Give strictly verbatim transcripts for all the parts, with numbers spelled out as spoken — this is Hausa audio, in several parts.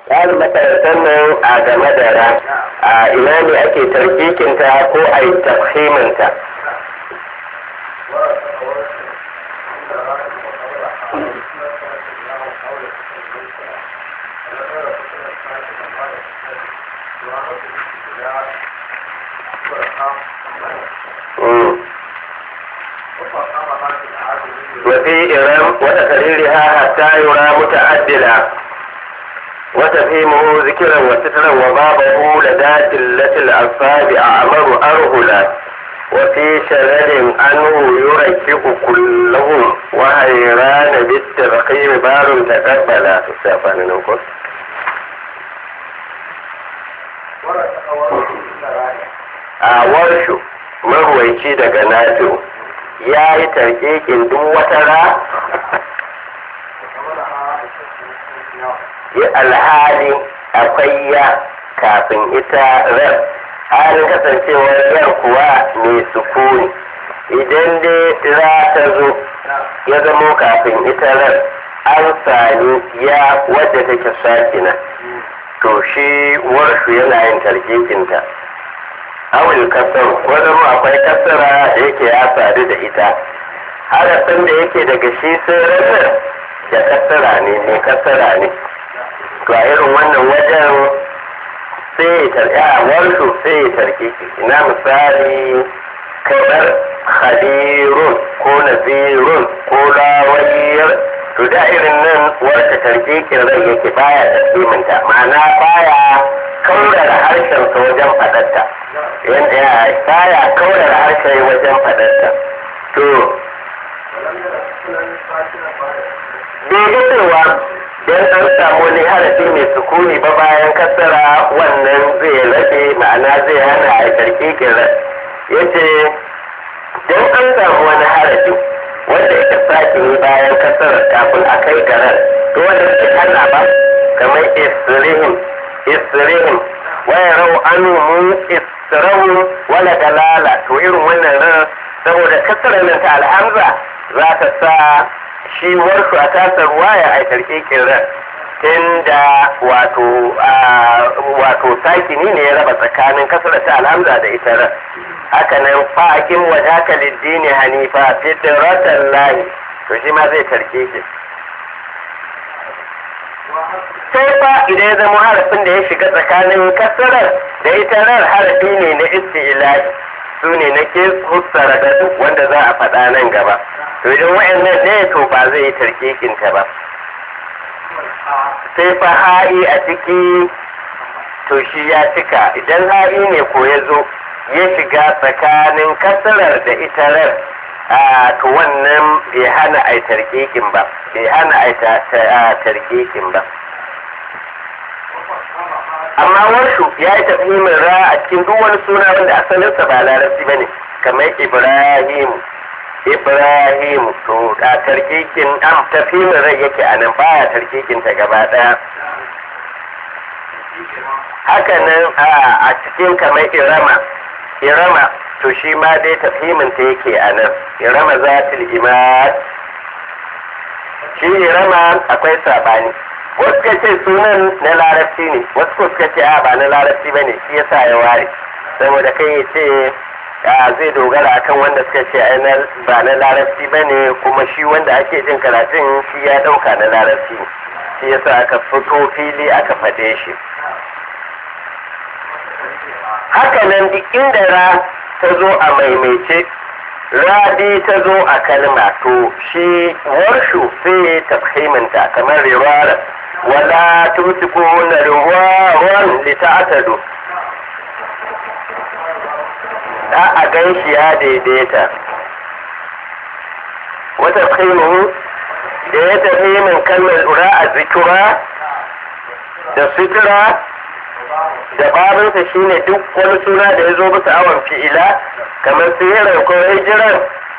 tsarin makarantar nan a game da ra a ina ne ake tarkikinta ko a yi tafhiminta. وفي إرم وتكريرها حتى يرى متعدلا وتفهيمه ذكرا وسترا وبابه لدى قلة الألفاظ أعمر أرهلا وفي شلل عنه يركب كلهم وهيران بالتبقير بار تقبلا تستعفان نوكس a warshu marwaici daga nato ya yi tarkikin duk wata ra ya alhali akwai ya kafin ita ran halin kasancewar yar kuwa mai sukuni idan dai ra ta zo ya zamo kafin ita ran an sami ya wadda take sakina to shi warshu yana yin tarkikinta awil kasar wani mu akwai kasara da yake ya sadu da ita harafin da yake daga shi sai ranar da kasara ne mai kasara ne to a irin wannan wajen sai ya tarki a warshu sai ya tarki ina misali kamar hadirun ko nazirun ko lawayar to da irin nan wata tarkikin rai yake baya tasliminta ma'ana baya kaurara harshensa wajen faɗarta yadda ya baya kaurara harshen wajen faɗarta to bai cewa don an samu wani harafi mai sukuni ba bayan kasara wannan zai rabe ma'ana zai hana a tarkikin rai yace don an samu wani harafi wanda ya sake ne bayan kasar kafin a kai garar to wanda ke hana ba kamar isrihim isrihim waya rau an mu israhu wala dalala to irin wannan ran saboda kasarar nan ta alhamza za ta sa shi warsu a tasar waya a tarkikin ran tunda wato wato sakini ne ya raba tsakanin kasarar ta alhamza da ita ran haka nan fa'akin wajaka liddini hanifa fitratan lahi to shi ma zai tarke ki sai fa idan ya zama harafin da ya shiga tsakanin kasarar da ita rar harafi ne na isti'lahi su ne na ke hussara da duk wanda za a faɗa nan gaba to idan wa'annan ne to ba zai yi tarkikinta ba sai fa ha'i a ciki to shi ya cika idan ha'i ne ko ya zo ya shiga tsakanin kasarar da ita rar a to wannan bai hana a tarkikin ba bai hana a tarkikin ba amma warshu ya yi tafimin ra a cikin duk wani suna wanda asalinsa ba larabci ba ne kamar ibrahim ibrahim to a tarkikin an tafimin rai yake a nan baya tarkikin ta gaba daya haka nan a cikin kamar irama irama to shi ma dai tafhimin ta yake a nan irama zatil imad shi irama akwai sabani wasu ka ce sunan na larabci ne wasu ko suka ce a ba na larabci ba ne shi yasa ya ware saboda kai ya ce zai dogara akan wanda suka ce ba na larabci ba ne kuma shi wanda ake jin karatun shi ya dauka na larabci shi yasa aka fito fili aka fade shi haka nan duk inda ra ta zo a maimaice rabi ta zo a kalma to shi warshu sai tafhiminta kamar riwara wala tumsiku na riwaran li ta'tadu da a ganshi ya daidaita wata tafhimu da ya tafhimin kalmar ura a zikira da sutura da babinsa shine duk wani suna da ya zo bisa awon fi'ila kamar sihirar ko hijiran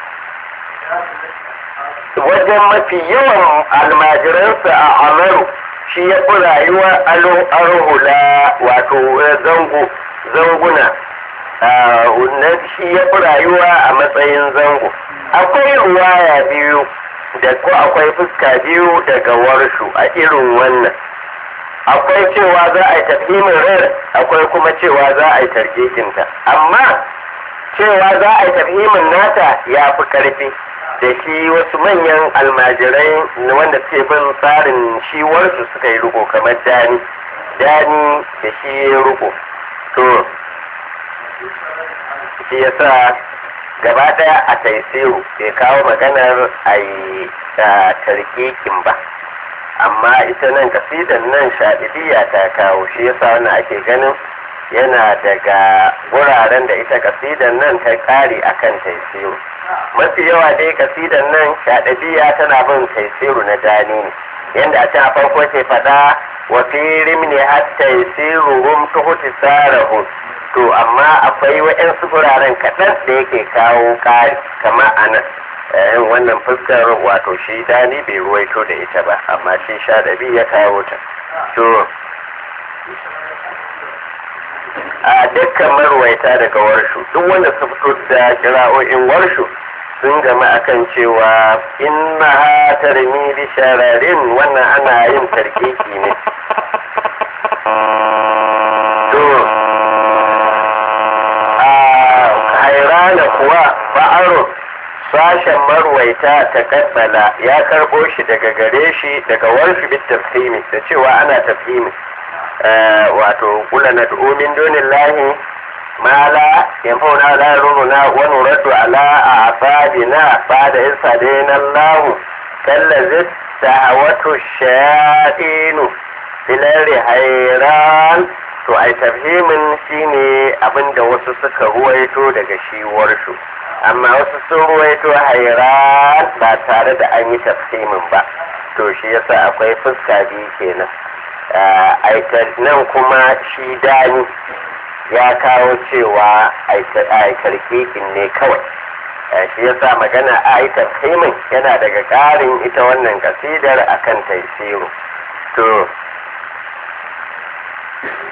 wajen mafi yawan almajiransa a amaru shi ya fi rayuwa alo arhula wato zango zanguna shi ya fi rayuwa a matsayin zango akwai ruwaya biyu da ko akwai fuska biyu daga warshu a irin wannan akwai cewa za a yi tafhimin rar akwai kuma cewa za a yi tarkikinta amma cewa za a yi tafhimin nata ya fi karfi da shi wasu manyan almajirai wanda suke bin tsarin shiwarsu suka yi riko kamar dani dani da shi ya riko to shi yasa gaba daya a taisiru bai kawo maganar a yi tarkikin ba amma ita nan kasidan nan shaɗidiya ta kawo shi yasa wannan ake ganin yana daga wuraren da ita kasidan nan ta ƙari akan taisiru mafi yawa dai kasidan nan shaɗidiya tana bin taisiru na dani ne yadda a can a farko ke faɗa wa firim ne har taisiru rum tuhuti sarahu to amma akwai waɗansu wuraren kaɗan da yake kawo ƙari kama a nan wannan fuskar wato shi dani bai ruwaito da ita ba amma shi sha ɗabi ya kawo ta to a dukkan marwaita daga warshu duk wanda su fito da kira'o'in warshu sun gama akan cewa inna ha tarmi bi shararin wannan ana yin tarkiki ne to a hairana kuwa ba'arun sashen marwaita ta kabbala ya karbo shi daga gare shi daga warfi bit tafhimi da cewa ana tafhimi wato kula na du'umin donin lahi mala yanfauna la ruruna wa nuraddu ala a'fadina ba'da insadina Allah kallazi ta'awatu shayatinu filari hayran to ai tafhimin shine abinda wasu suka ruwaito daga shi warshu amma wasu sun ruwaito hairan ba tare da an yi tafsimin ba to shi yasa akwai fuska biyu kenan nan kuma shi dani ya kawo cewa aikar kekin ne kawai shi yasa magana a yi tafsimin yana daga ƙarin ita wannan kasidar akan taisiru to